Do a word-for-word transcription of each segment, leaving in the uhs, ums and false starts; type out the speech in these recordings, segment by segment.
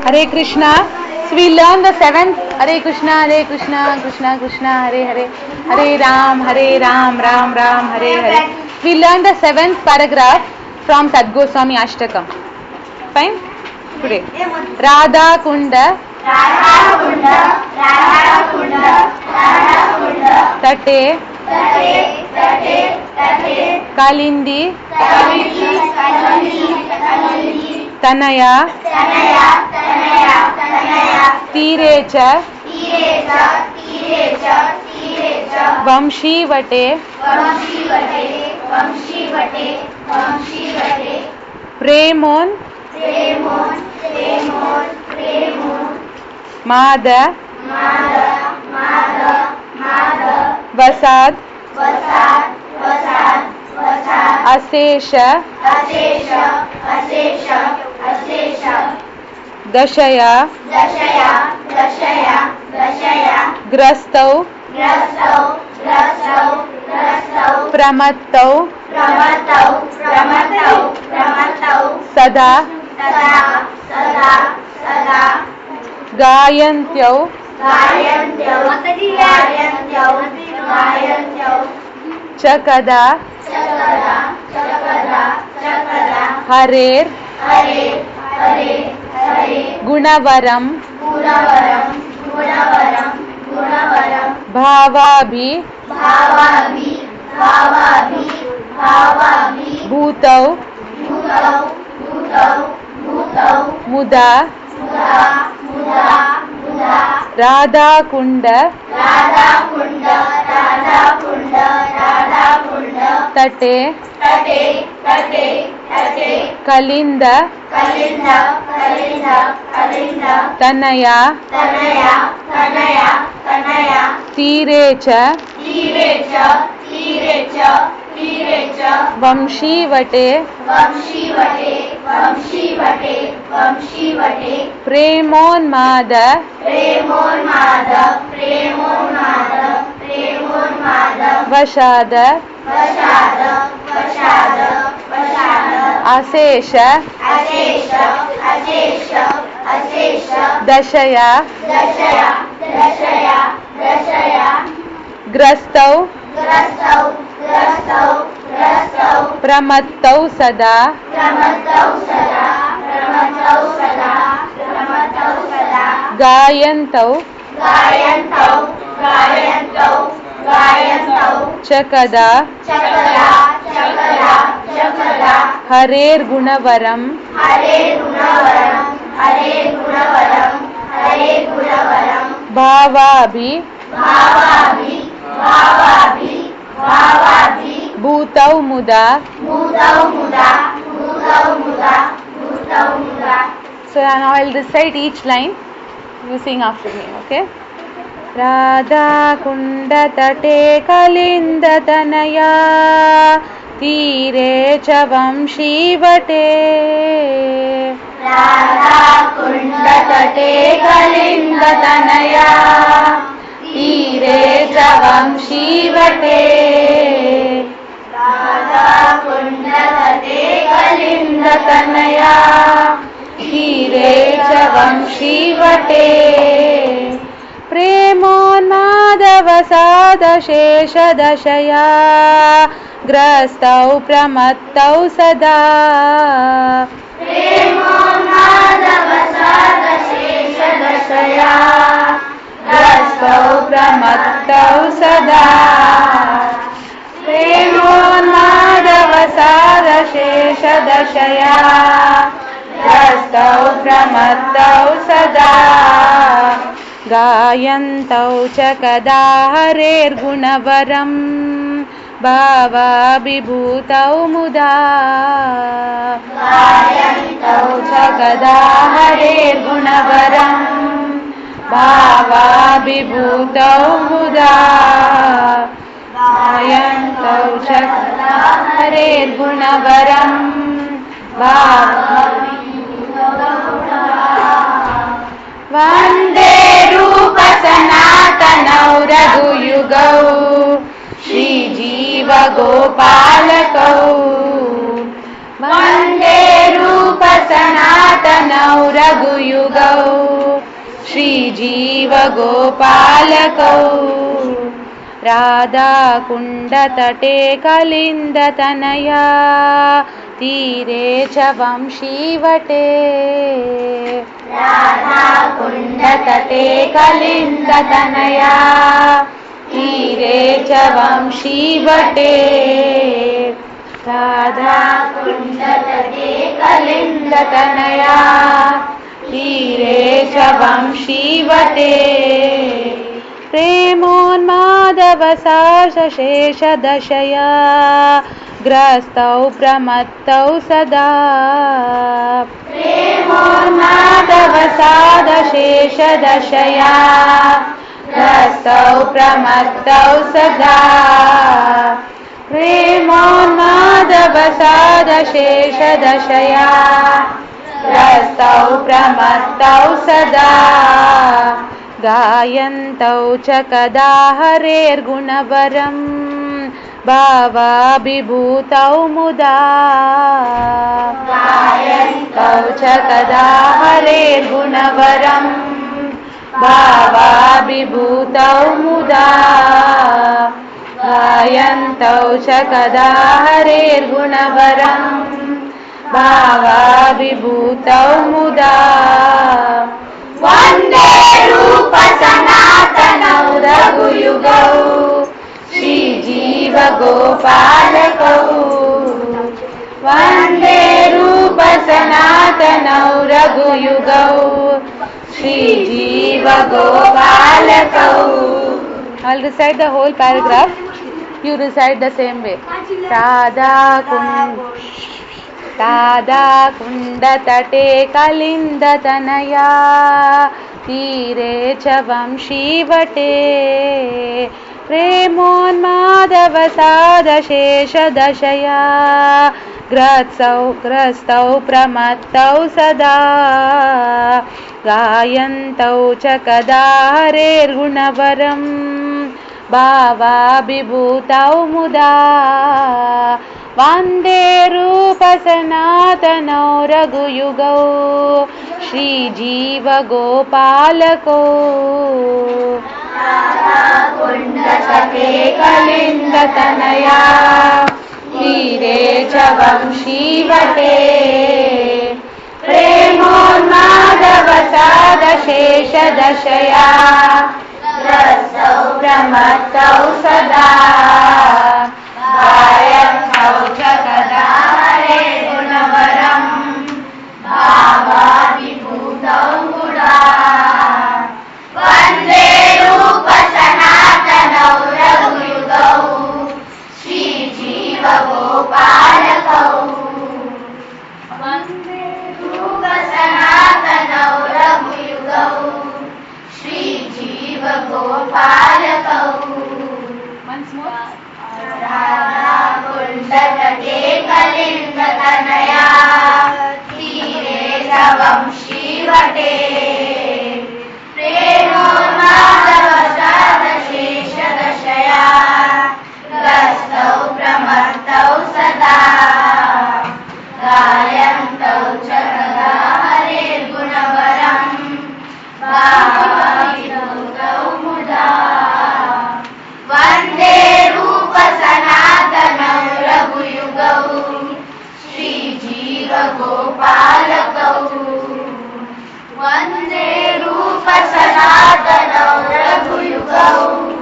Hare Krishna. So we learn the seventh. Hare Krishna, Hare Krishna, Krishna Krishna, Hare Hare, Hare Ram, Hare Ram, Ram Ram, Hare Hare. We learn the seventh paragraph from Sadgoswami Ashtakam. Fine? Today. Radha Kunda, Radha Kunda, Radha Kunda, Radha Kunda, Tate, Tate, Tate, Tate, Kalindi, Kalindi, Kalindi, Kalindi, Tanaya, Tanaya, Tanaya, Tanaya, Tirecha, Tirecha, Tirecha, Tirecha, Vamshivate, Vamshivate, Vamshivate, Vamshivate, Premon, Premon, Premon, Premon, Mada, Mada, Mada, Mada, Vasad, Vasad, Vasad, Vasad, Asesha, Asesha, Asesha, Asesha, Dashaya, Dashaya, Dashaya, Dashaya, Grastau, Grastau, Grastau, Grastau, Pramattau, Pramatau, Pramatau, Pramatau, Sada, Sada, Sada, Sada, Gayantyau, Gayantyau, Gayantyau, Gayantyau, Chakada, Chakada, Chakada, Chakada, Harer, Hare, Hare, Hare, Gunavaram, Gunavaram, Gunavaram, Gunavaram, Bhavabhi, Bhavavi, Bhavavi, Bhavavi, Bhutau, Bhutau, Bhutau, Bhutau, Muda, Muda, Muda, Muda, Radha Kunda, Radha Kunda, Radha Kunda, Radha Kunda, Tate, Tate, Tate, Tate, Kalinda, Kalinda, Kalinda, Kalinda, Tanaya, Tanaya, Tanaya, Tanaya, Tirecha, Tirecha, Tirecha, Tirecha, Vamshivate, Vamshivate, Vamshivate, Vamshivate, Premonmada, Premonmada, Premonmada, Premonmada, Vashada, Vashada, Vashada, Vashada, Asesha, Asesha, Asesha, Asesha, Dashaya, Dashaya, Dashaya, Dashaya, Grastau, Grastau, Grastau, Grastau, Pramattau Sada, Pramatau Sada, Pramatau Sada, Pramatau Sada, Gayantau, Gayantau, Gayantau, Gayantau, Chakada, Chakada, Chakada, Chakada, Harer Gunavaram, Hare Gunavaram, Hare Gunavaram, Hare Gunavaram, Bhavabhi, Bhavavi, Bhavavi, Bhavavi, Bhutau Muda. Bhutau Muda, Bhutau Muda, Bhutau Muda. So now I'll recite each line. You sing after me, okay? Radha Kunda Tate Kalinda Tanaya Tire Chavam Shivate Radha Kunda Tate Kalinda Tanaya Tire Chavam Shivate Radha Kunda Tate Kalinda Tanaya Tire Chavam Shivate Premonmadavasada Shesha Dashaya Grastau Pramattau Sada Premonmadavasada Shesha Dashaya Grastau Pramattau Sada Premonmadavasada Shesha Dashaya Grastau Pramattau Sada Gayantau Chakada Harer Gunavaram Bhava Vibhutau Muda Gayantau Chakada Harer Gunavaram Bhava Vibhutau Muda Gayantau Chakada Harer Gunavaram Bhava Vande Rupa Sanatanau Raghuyugau Shri Jiva Gopalakau Vande Rupa सनातनौ रघुयुगौ श्रीजीवगोपालकौ राधाकुण्डतटे कलिन्दतनया तीरे च वंशीवटे राधाकुण्डतटे कलिन्दतनया तीरे च वंशीवटे राधाकुण्डतटे कलिन्दतनया तीरे च वंशीवटे प्रेमोन्मादवसाशेषदशया ग्रस्तौ प्रमत्तौ सदा प्रेमोन्मादवसादशेषदशया ग्रस्तौ प्रमत्तौ सदा प्रेमोन्मादवसादशेषदशया ग्रस्तौ प्रमत्तौ सदा गायन्तौ च कदा हरेर्गुणवरम् भावाभिभूतौ मुदा गायन्तौ च कदा हरेर्गुणवरम् भावाभिभूतौ मुदा गायन्तौ च कदा हरेर्गुणवरम् भावाभिभूतौ मुदा वन्दे रूप सनातनौ रघुयुगौ श्रीजीवगोपालकौ वन्दे रूप सनातनौ रघुयुगौ श्रीजीवगोपालकौ. I'll recite the whole paragraph. You recite the same way. Radhakund राधाकुण्डतटे कलिन्दतनया तीरे च वंशीवटे प्रेमोन्मादवसादशेषदशया ग्रस्तौ ग्रस्तौ प्रमत्तौ सदा गायन्तौ च कदा हरेर्गुणवरम् भावाभिभूतौ मुदा वन्दे रूप सनातनौ रघुयुगौ श्रीजीवगोपालकौ राधाकुण्डतटे कलिन्दतनया तीरे च वंशीवटे प्रेमोन्मादवसादशेषदशया ग्रस्तौ प्रमत्तौ सदा गायन्तौ च कदा हरेर्गुणवरम् भावाभिभूतौ मुदा वन्दे रूप सनातनौ रघुयुगौ श्रीजीवगोपालकौ वन्दे रूप सनातनौ रघुयुगौ श्रीजीवगोपालकौ. Once more. राधाकुण्डतटे कलिन्दतनया तीरे च वंशीवटे प्रेमोन्मादवसादशेषदशया ग्रस्तौ प्रमत्तौ सदा गायन्तौ च कदा हरेर्गुणवरम् भावाभिभूतौ मुदा वन्दे रूप सनातनौ रघुयुगौ श्रीजीवगोपालकौ वन्दे रूप सनातनौ रघुयुगौ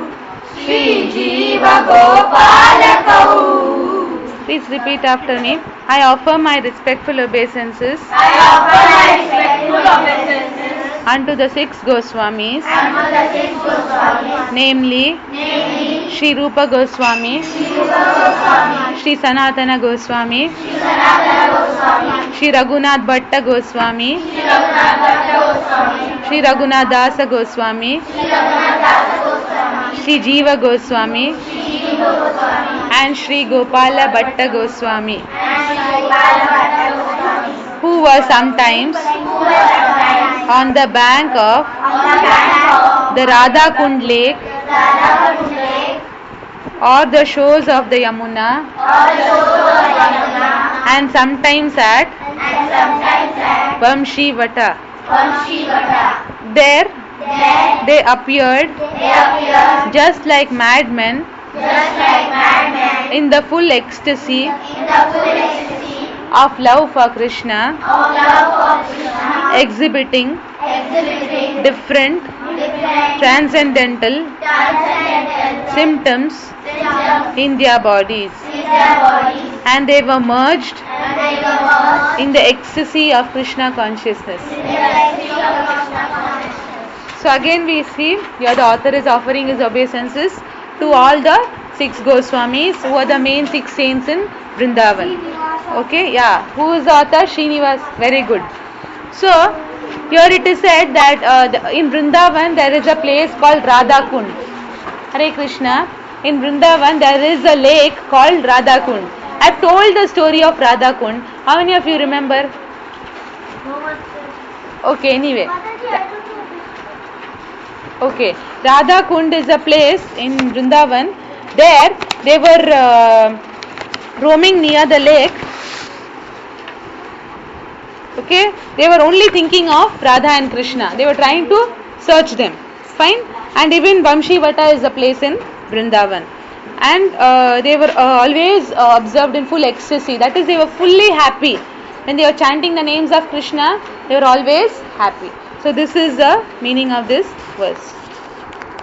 श्रीजीवगोपालकौ. Please repeat after me. I offer my respectful obeisances. I offer my respectful obeisances unto the six Goswamis, unto the six Goswamis, namely, namely Shri Rupa Goswami, Shri Rupa Goswami, Shri Sanatana Goswami, Shri Sanatana Goswami, Shri Raghunath Bhatta Goswami, Shri Raghunath Bhatta Goswami, Shri Raghunath Dasa Goswami, Shri Raghunath Dasa Goswami, Shri Jiva Goswami, Shri Jiva Goswami, and Shri Gopala Bhatta Goswami, and Shri Gopala Bhatta Goswami, who were sometimes who were sometimes on the bank of on the bank of the Radha Kund Lake Radhakund Lake or the shores of the Yamuna, or the shores of Yamuna, and sometimes at and sometimes at Vamshivata. Vamshivata. There There they appeared they appear just like madmen just like madmen in the full ecstasy in the full ecstasy of love for Krishna, of love for Krishna, exhibiting exhibiting different different transcendental transcendental symptoms symptoms in their bodies, in their bodies, and they were merged and they were merged in the ecstasy of Krishna consciousness. in the ecstasy of Krishna consciousness. So again we see here the author is offering his obeisances to all the six Goswamis who are the main six saints in Vrindavan. Okay, yeah. Who is the author? Srinivas. Very good. So here it is said that uh, the, in Vrindavan there is a place called Radha Kund. Hare Krishna. In Vrindavan there is a lake called Radha Kund. I have told the story of Radha Kund. How many of you remember? Okay, anyway. Okay, Radha Kund is a place in Vrindavan. There they were uh, roaming near the lake. Okay, they were only thinking of Radha and Krishna. They were trying to search them. Fine. And even Vamshivata is a place in Vrindavan. And uh, they were uh, always uh, observed in full ecstasy. That is, they were fully happy. When they were chanting the names of Krishna, they were always happy. So this is the meaning of this verse.